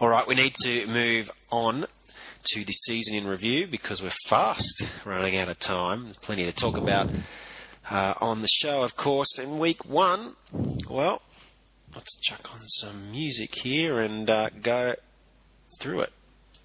All right, we need to move on to the season in review because we're fast running out of time. There's plenty to talk about on the show, of course. In week one, well, let's chuck on some music here and go through it.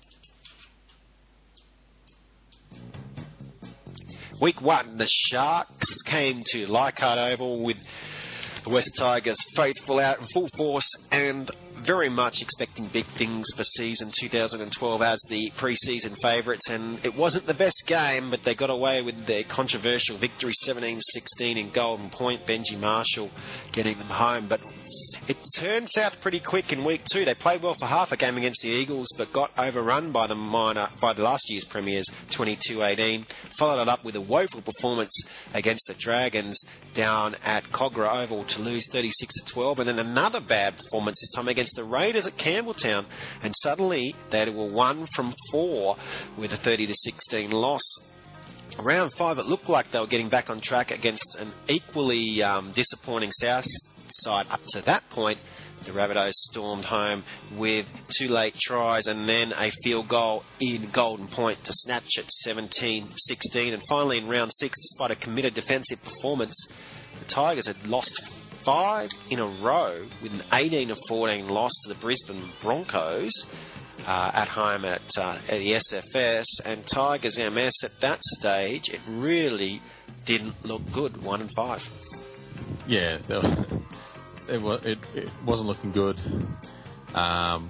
Week one, the Sharks came to Leichhardt Oval with the West Tigers faithful out in full force and very much expecting big things for season 2012 as the pre-season favourites, and it wasn't the best game, but they got away with their controversial victory 17-16 in Golden Point. Benji Marshall getting them home, but it turned south pretty quick in week two. They played well for half a game against the Eagles, but got overrun by the last year's premiers 22-18. Followed it up with a woeful performance against the Dragons down at Cogra Oval to lose 36-12, and then another bad performance this time against the Raiders at Campbelltown, and suddenly they were 1 from 4 with a 30-16 loss. Round 5, it looked like they were getting back on track against an equally disappointing South side. Up to that point, the Rabbitohs stormed home with 2 late tries and then a field goal in Golden Point to snatch it 17-16. And finally, in round 6, despite a committed defensive performance, the Tigers had lost 5 in a row with an 18-14 loss to the Brisbane Broncos at home at the SFS. And Tigers MS at that stage, it really didn't look good, 1-5. Yeah, it wasn't looking good. I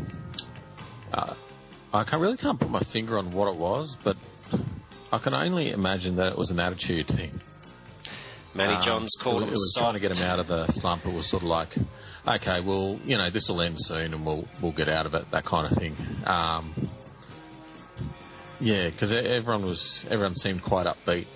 can't put my finger on what it was, but I can only imagine that it was an attitude thing. Matty Johns called him. It was trying to get him out of the slump. It was sort of like, okay, well, this will end soon and we'll get out of it, that kind of thing. Yeah, because everyone seemed quite upbeat.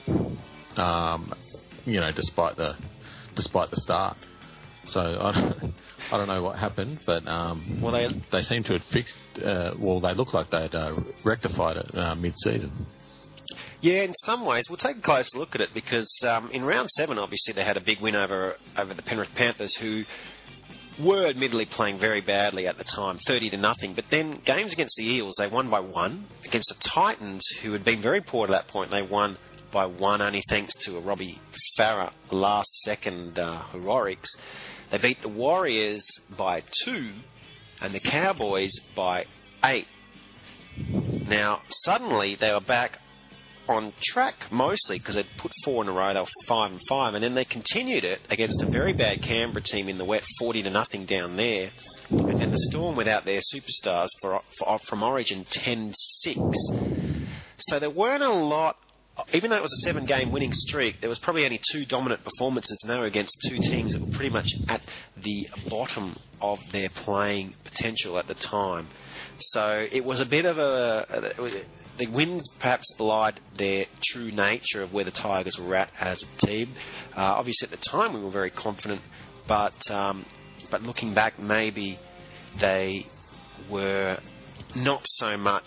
Despite the start. So I don't know what happened, but they seem to have fixed. They look like they'd rectified it mid-season. Yeah, in some ways. We'll take a closer look at it because in round 7, obviously, they had a big win over the Penrith Panthers, who were admittedly playing very badly at the time, 30-0. But then games against the Eels, they won by 1. Against the Titans, who had been very poor to that point, they won by 1, only thanks to a Robbie Farah last-second heroics. They beat the Warriors by 2 and the Cowboys by 8. Now, suddenly, they were back on track mostly because they'd put 4 in a row. They were 5-5, and then they continued it against a very bad Canberra team in the wet, 40-0 down there. And then the Storm without their superstars from Origin 10-6. So there weren't a lot. Even though it was a 7-game winning streak, there was probably only 2 dominant performances, and they were against 2 teams that were pretty much at the bottom of their playing potential at the time. So it was a bit of the wins perhaps belied their true nature of where the Tigers were at as a team. Obviously, at the time, we were very confident, but looking back, maybe they were not so much.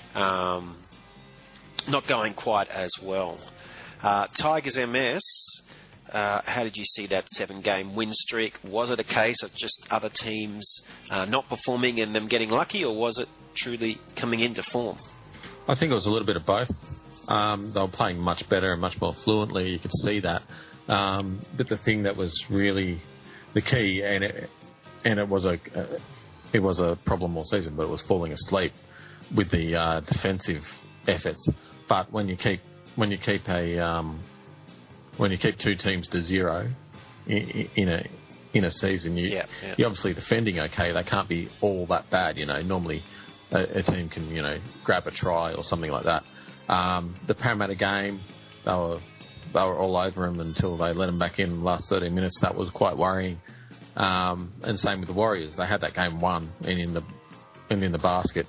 Not going quite as well. Tigers MS, how did you see that 7-game win streak? Was it a case of just other teams not performing and them getting lucky, or was it truly coming into form? I think it was a little bit of both. They were playing much better and much more fluently. You could see that. But the thing that was really the key, and it was a problem all season, but it was falling asleep with the defensive efforts. But when you keep 2 teams to 0 in a season, you're obviously defending okay. They can't be all that bad, Normally, a team can grab a try or something like that. The Parramatta game, they were all over them until they let them back in the last 13 minutes. That was quite worrying. And same with the Warriors. They had that game won and in the basket.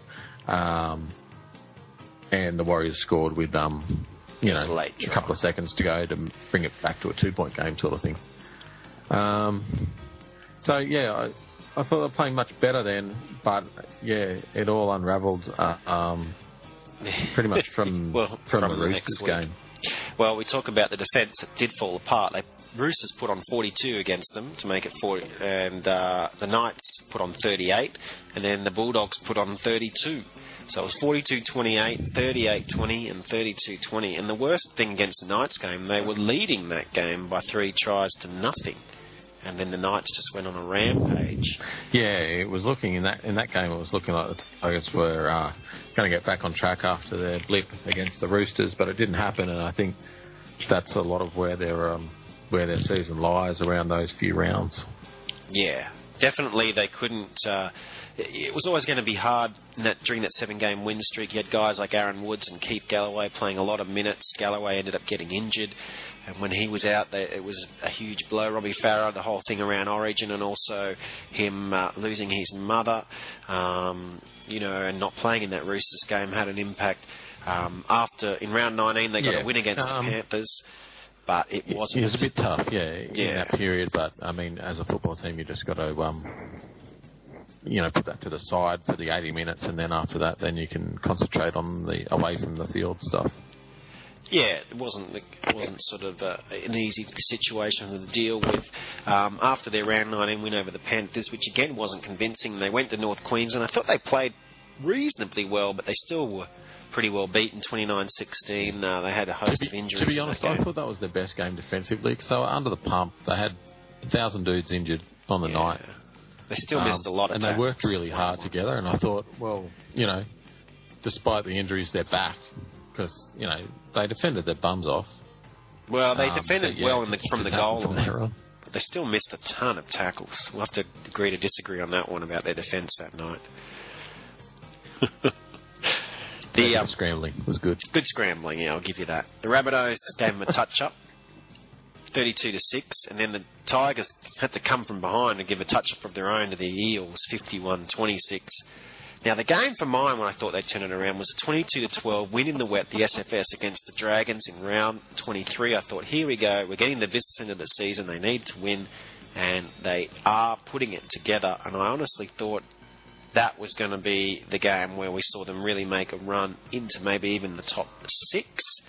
And the Warriors scored with, a couple of seconds to go to bring it back to a 2-point game sort of thing. I thought they were playing much better then, but, it all unravelled pretty much from the Roosters game. Well, we talk about the defence that did fall apart. They Roosters put on 42 against them to make it 40, and the Knights put on 38, and then the Bulldogs put on 32. So it was 42-28, 38-20, and 32-20. And the worst thing against the Knights game, they were leading that game by 3 tries to nothing. And then the Knights just went on a rampage. Yeah, it was looking in that game. It was looking like the Tigers were going to get back on track after their blip against the Roosters, but it didn't happen. And I think that's a lot of where their season lies, around those few rounds. Yeah, definitely they couldn't. It was always going to be hard during that 7-game win streak. You had guys like Aaron Woods and Keith Galloway playing a lot of minutes. Galloway ended up getting injured, and when he was out, it was a huge blow. Robbie Farah, the whole thing around Origin, and also him losing his mother, and not playing in that Roosters game had an impact. In round 19, they got a win against the Panthers. But it wasn't. It was a bit tough, in that period. But, I mean, as a football team, you just got to, put that to the side for the 80 minutes, and then after that, then you can concentrate on the away from the field stuff. Yeah, it wasn't sort of an easy situation to deal with. After their round 19 win over the Panthers, which again wasn't convincing, they went to North Queensland. I thought they played reasonably well, but they still were pretty well beaten, 29-16. They had a host of injuries. To be honest, I thought that was their best game defensively, because they were under the pump. They had 1,000 dudes injured on the night. They still missed a lot of tackles. And they worked really hard together, and I thought, well, despite the injuries, they're back, because, they defended their bums off. Well, they defended well from the goal line, but they still missed a ton of tackles. We'll have to agree to disagree on that one about their defence that night. The scrambling was good. Good scrambling, yeah, I'll give you that. The Rabbitohs gave them a touch-up, 32-6, and then the Tigers had to come from behind and give a touch-up of their own to the Eels, 51-26. Now, the game for mine, when I thought they'd turn it around, was a 22-12 win in the wet, the SFS against the Dragons in round 23. I thought, here we go, we're getting the business end of the season, they need to win, and they are putting it together. And I honestly thought that was going to be the game where we saw them really make a run into maybe even the top 6.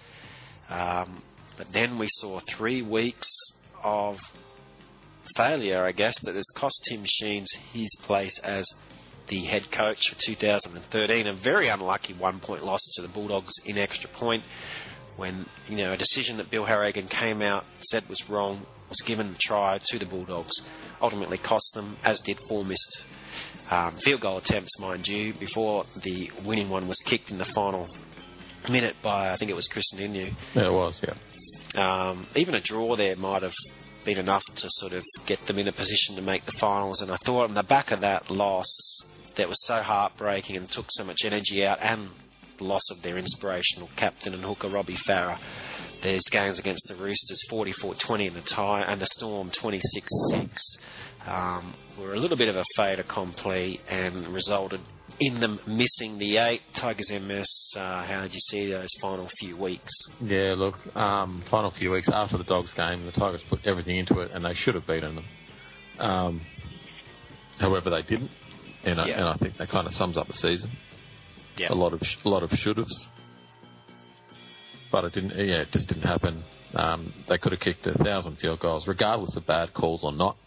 But then we saw 3 weeks of failure, I guess, that has cost Tim Sheens his place as the head coach for 2013. A very unlucky 1-point loss to the Bulldogs in extra point, when a decision that Bill Harrigan came out, said was wrong, was given a try to the Bulldogs. Ultimately cost them, as did 4 missed field goal attempts, mind you, before the winning one was kicked in the final minute by, I think it was Chris Ninu. Yeah, it was, yeah. Even a draw there might have been enough to sort of get them in a position to make the finals, and I thought on the back of that loss that was so heartbreaking and took so much energy out, and the loss of their inspirational captain and hooker Robbie Farah, there's games against the Roosters 44-20 and the Storm 26-6 were a little bit of a fait accompli and resulted in them missing the 8. Tigers MS, how did you see those final few weeks? Yeah, look, final few weeks after the Dogs game, the Tigers put everything into it, and they should have beaten them. However, they didn't, and I think that kind of sums up the season. Yeah. A lot of should-haves, but it didn't. Yeah, it just didn't happen. They could have kicked 1,000 field goals, regardless of bad calls or not.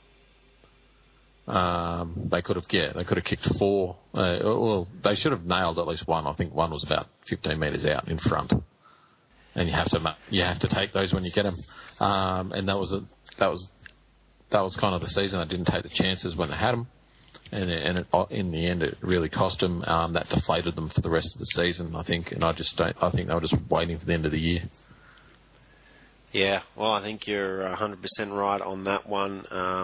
They could have kicked 4. Well, they should have nailed at least 1. I think 1 was about 15 metres out in front, and you have to take those when you get them. And that was kind of the season. They didn't take the chances when they had them, and in the end, it really cost them. That deflated them for the rest of the season, I think. And I think they were just waiting for the end of the year. Yeah, well, I think you're 100% right on that one.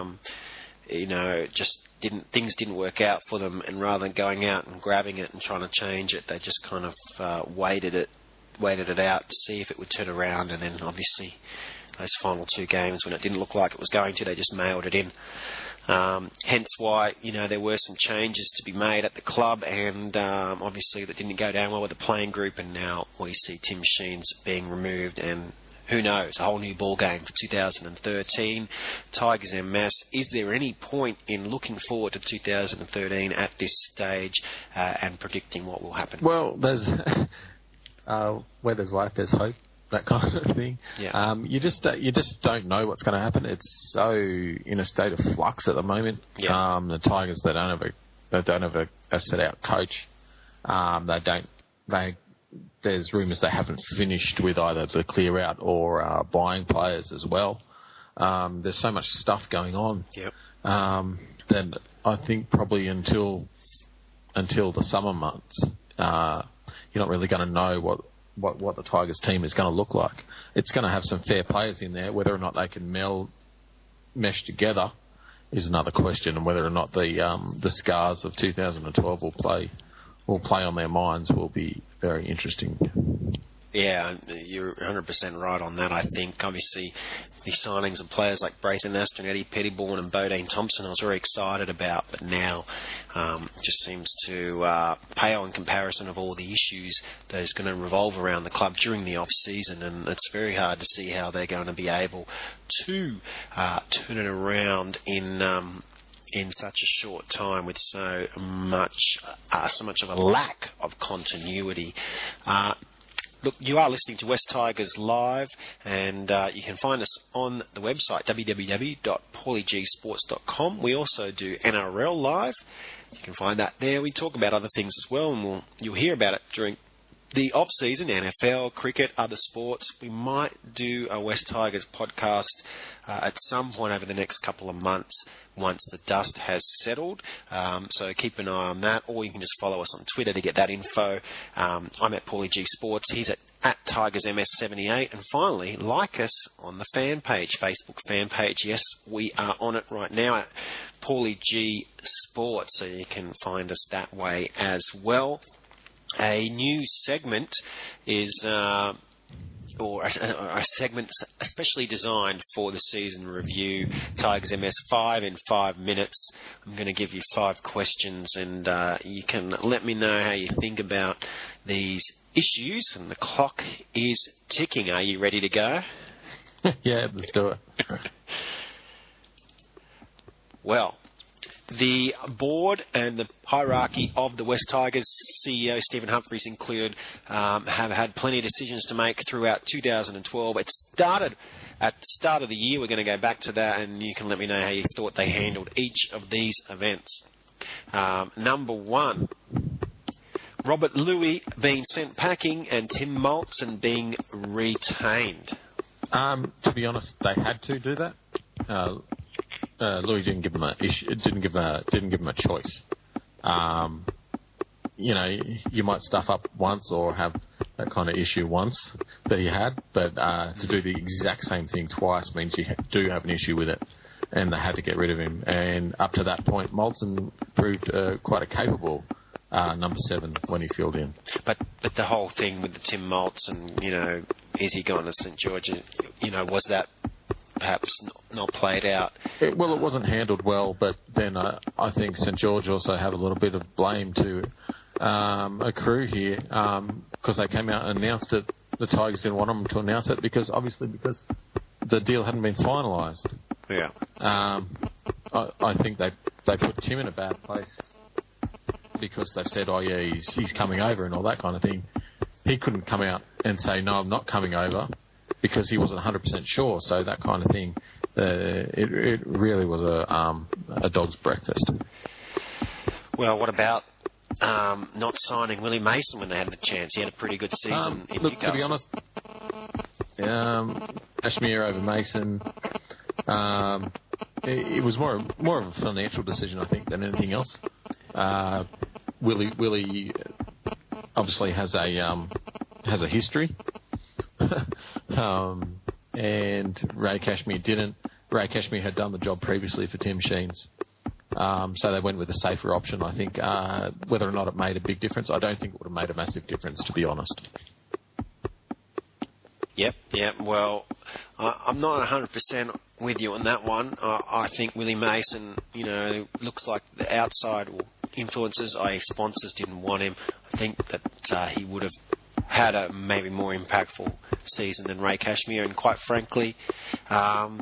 Things didn't work out for them, and rather than going out and grabbing it and trying to change it, they just kind of waited it out to see if it would turn around, and then obviously those final 2 games when it didn't look like it was going to, they just mailed it in. Hence why there were some changes to be made at the club, and obviously that didn't go down well with the playing group, and now we see Tim Sheens being removed, and who knows, a whole new ball game for 2013. Tigers MS, is there any point in looking forward to 2013 at this stage and predicting what will happen? Well, there's where there's life, there's hope. that kind of thing. Yeah. You just don't know what's going to happen. It's so in a state of flux at the moment. Yeah. The Tigers, they don't have a set out coach. There's rumours they haven't finished with either the clear out or buying players as well. There's so much stuff going on. Yep. Then I think probably until the summer months, you're not really going to know what the Tigers team is going to look like. It's going to have some fair players in there. Whether or not they can mesh together is another question, and whether or not the scars of 2012 will play on their minds will be very interesting. Yeah, you're 100% right on that, I think. Obviously, the signings of players like Brayton Aston, Eddie Pettybourne and Bodane Thompson I was very excited about, but now just seems to pale in comparison of all the issues that is going to revolve around the club during the off-season, and it's very hard to see how they're going to be able to turn it around in such a short time with so much of a lack of continuity. Look, you are listening to West Tigers Live, and you can find us on the website, www.pauliegsports.com. We also do NRL Live. You can find that there. We talk about other things as well, and you'll hear about it during the off-season, NFL, cricket, other sports. We might do a West Tigers podcast at some point over the next couple of months once the dust has settled. So keep an eye on that, or you can just follow us on Twitter to get that info. I'm at Paulie G Sports. He's at TigersMS78. And finally, like us on the fan page, Facebook fan page. Yes, we are on it right now at Paulie G Sports, so you can find us that way as well. A new segment is, or a segment especially designed for the season review, Tigers MS 5 in 5 minutes. I'm going to give you 5 questions, and you can let me know how you think about these issues, and the clock is ticking. Are you ready to go? Yeah, let's do it. Well, the board and the hierarchy of the West Tigers, CEO Stephen Humphries included, have had plenty of decisions to make throughout 2012. It started at the start of the year. We're going to go back to that, and you can let me know how you thought they handled each of these events. Number 1, Robert Louis being sent packing and Tim Moulton being retained. To be honest, they had to do that. Louis didn't give him a choice. You might stuff up once or have that kind of issue once that he had, but to do the exact same thing twice means you do have an issue with it, and they had to get rid of him. And up to that point, Moulton proved quite a capable number 7 when he filled in. But the whole thing with the Tim Moulton, is he going to St George? Was that perhaps not played out? It wasn't handled well, but then I think St George also have a little bit of blame to accrue here, because they came out and announced it. The Tigers didn't want them to announce it because the deal hadn't been finalised. Yeah. I think they put Tim in a bad place because they said, oh yeah, he's coming over and all that kind of thing. He couldn't come out and say, no, I'm not coming over, because he wasn't 100% sure. So that kind of thing, it really was a dog's breakfast. Well, what about not signing Willie Mason when they had the chance? He had a pretty good season in Newcastle. To be honest, Kashmir over Mason, it was more of a financial decision, I think, than anything else. Willie obviously has a history. And Ray Kashmir didn't. Ray Kashmir had done the job previously for Tim Sheens. So they went with a safer option, I think. Whether or not it made a big difference, I don't think it would have made a massive difference, to be honest. Yep. Well, I'm not 100% with you on that one. I think Willie Mason, looks like the outside influences, i.e. sponsors, didn't want him. I think that he would have had a maybe more impactful season than Ray Kashmir, and quite frankly,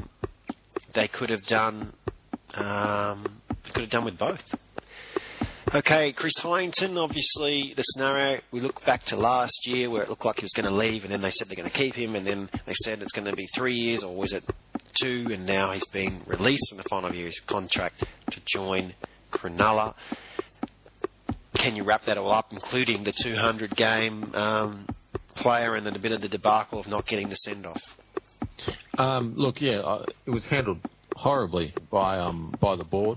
they could have done with both. Okay, Chris Hyington, obviously the scenario, we look back to last year where it looked like he was going to leave, and then they said they're going to keep him, and then they said it's going to be 3 years, or was it 2, and now he's been released from the final year of his contract to join Cronulla. Can you wrap that all up, including the 200-game player and then a bit of the debacle of not getting the send-off? Look, yeah, it was handled horribly by the board.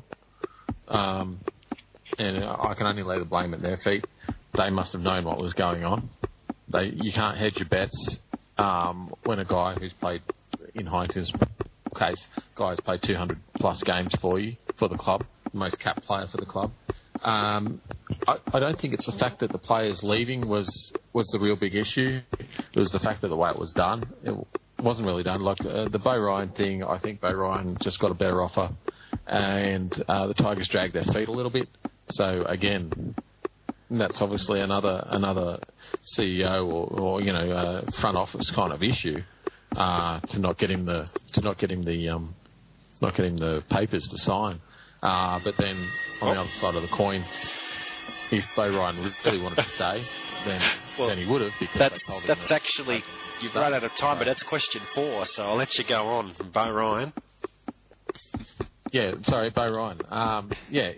And I can only lay the blame at their feet. They must have known what was going on. You can't hedge your bets when a guy who's played, in Hyington's case, guy who's played 200-plus games for the club, the most capped player for the club. I don't think it's the fact that the players leaving was the real big issue. It was the fact that the way it was done. It wasn't really done. Like the Beau Ryan thing, I think Beau Ryan just got a better offer, and the Tigers dragged their feet a little bit. So again, that's obviously another CEO or front office kind of issue to not getting the papers to sign. But then on the other side of the coin, if Beau Ryan really wanted to stay, then he would have. That's actually you've run out of time, but that's question 4, so I'll let you go on, Beau Ryan. Yeah, sorry, Beau Ryan.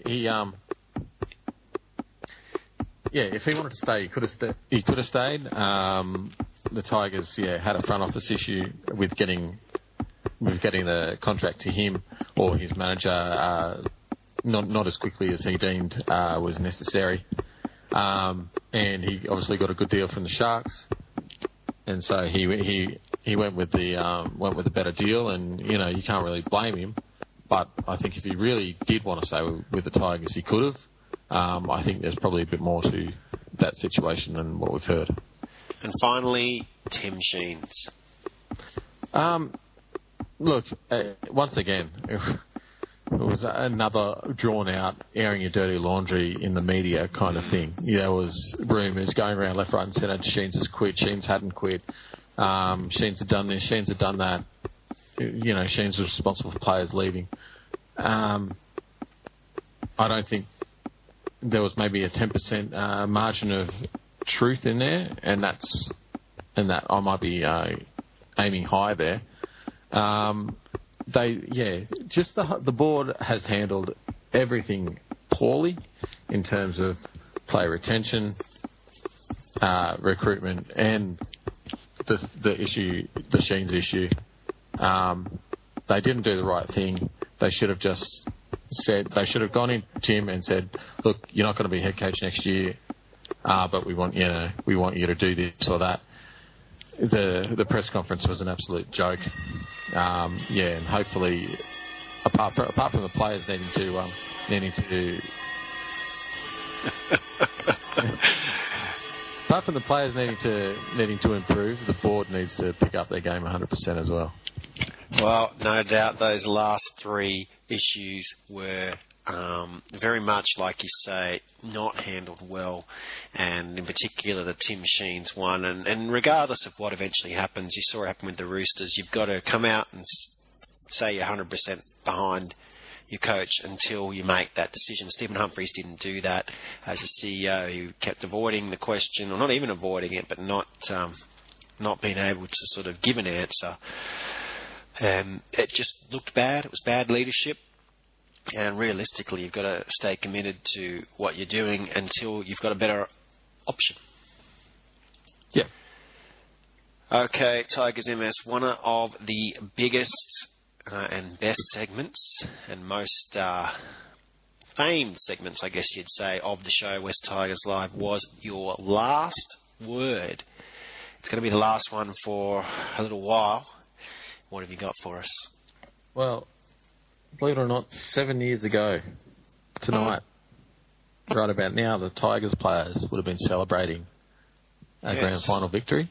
If he wanted to stay, he could have stayed. The Tigers, had a front office issue with getting the contract to him or his manager not as quickly as he deemed was necessary. And he obviously got a good deal from the Sharks, and so he went with the better deal, and you can't really blame him. But I think if he really did want to stay with the Tigers, he could have. I think there's probably a bit more to that situation than what we've heard. And finally, Tim Sheens. Look, once again, it was another drawn-out, airing your dirty laundry in the media kind of thing. There was rumours going around left, right and centre. Sheens has quit. Sheens hadn't quit. Sheens had done this. Sheens had done that. Sheens was responsible for players leaving. I don't think there was maybe a 10% margin of truth in there, and that I might be aiming high there. The board has handled everything poorly in terms of player retention, recruitment, and the issue, the Sheens issue. They didn't do the right thing. They should have just they should have gone in, Tim, and said, look, you're not going to be head coach next year, but we want you to do this or that. The press conference was an absolute joke. And hopefully, apart from the players needing to apart from the players needing to improve, the board needs to pick up their game 100% as well. Well, no doubt those last 3 issues were very much, like you say, not handled well, and in particular the Tim Sheens one. And regardless of what eventually happens, you saw it happen with the Roosters, you've got to come out and say you're 100% behind your coach until you make that decision. Stephen Humphries didn't do that as a CEO. He kept avoiding the question, or not even avoiding it, but not being able to sort of give an answer. It just looked bad. It was bad leadership. And realistically, you've got to stay committed to what you're doing until you've got a better option. Yeah. Okay, Tigers MS, one of the biggest and best segments and most famed segments, I guess you'd say, of the show, West Tigers Live, was your last word. It's going to be the last one for a little while. What have you got for us? Well, believe it or not, 7 years ago tonight, right about now, the Tigers players would have been celebrating a grand final victory.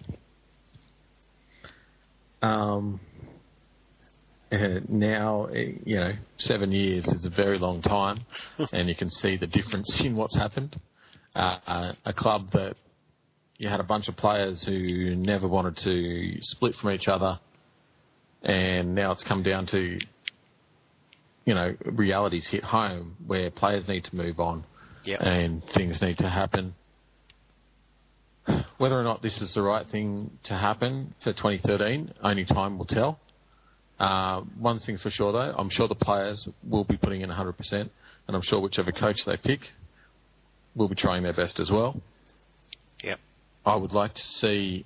Now, 7 years is a very long time, and you can see the difference in what's happened. A club that you had a bunch of players who never wanted to split from each other, and now it's come down to, realities hit home where players need to move on. and things need to happen. Whether or not this is the right thing to happen for 2013, only time will tell. One thing's for sure, though, I'm sure the players will be putting in 100%, and I'm sure whichever coach they pick will be trying their best as well. Yep. I would like to see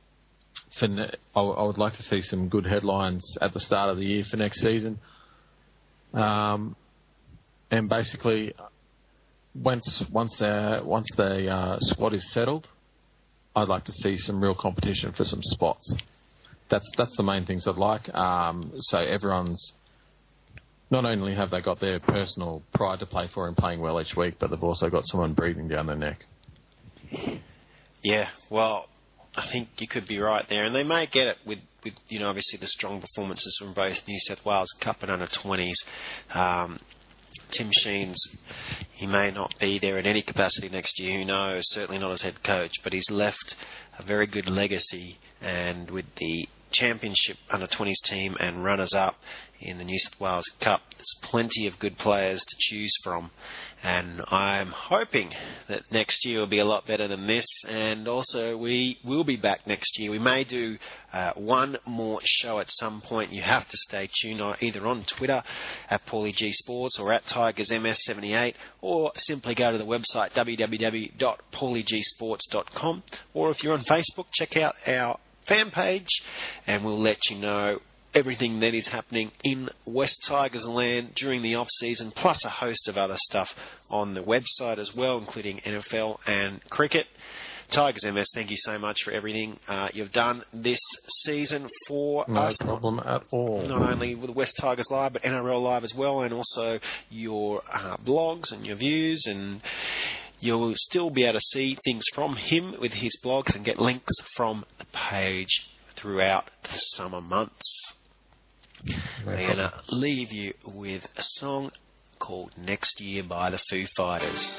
some good headlines at the start of the year for next season. And basically, once the squad is settled, I'd like to see some real competition for some spots. That's the main things I'd like. So everyone's not only have they got their personal pride to play for and playing well each week, but they've also got someone breathing down their neck. Yeah, well, I think you could be right there, and they may get it with obviously the strong performances from both New South Wales Cup and under-20s. Tim Sheens, he may not be there in any capacity next year, who knows, certainly not as head coach, but he's left a very good legacy, and with the Championship under-20s team and runners-up in the New South Wales Cup, there's plenty of good players to choose from, and I'm hoping that next year will be a lot better than this, and also we will be back next year. We may do one more show at some point. You have to stay tuned either on Twitter at Paulie G Sports or at TigersMS78, or simply go to the website www.pauliegsports.com, or if you're on Facebook, check out our fan page, and we'll let you know everything that is happening in West Tigers land during the off-season, plus a host of other stuff on the website as well, including NFL and cricket. Tigers MS, thank you so much for everything you've done this season for us. No problem at all. Not only with West Tigers Live, but NRL Live as well, and also your blogs and your views, and you'll still be able to see things from him with his blogs and get links from the page throughout the summer months. I'm going to leave you with a song called Next Year by the Foo Fighters.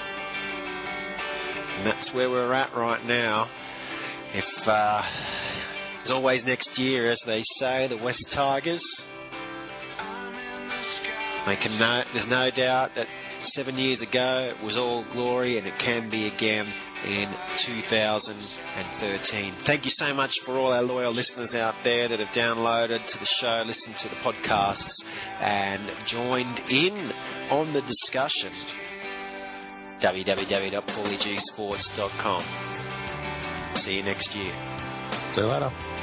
And that's where we're at right now. If there's always next year, as they say, the West Tigers. There's no doubt that 7 years ago it was all glory, and it can be again in 2013. Thank you so much for all our loyal listeners out there that have downloaded to the show, listened to the podcasts, and joined in on the discussion. www.pauliegsports.com. See you next year. See you later.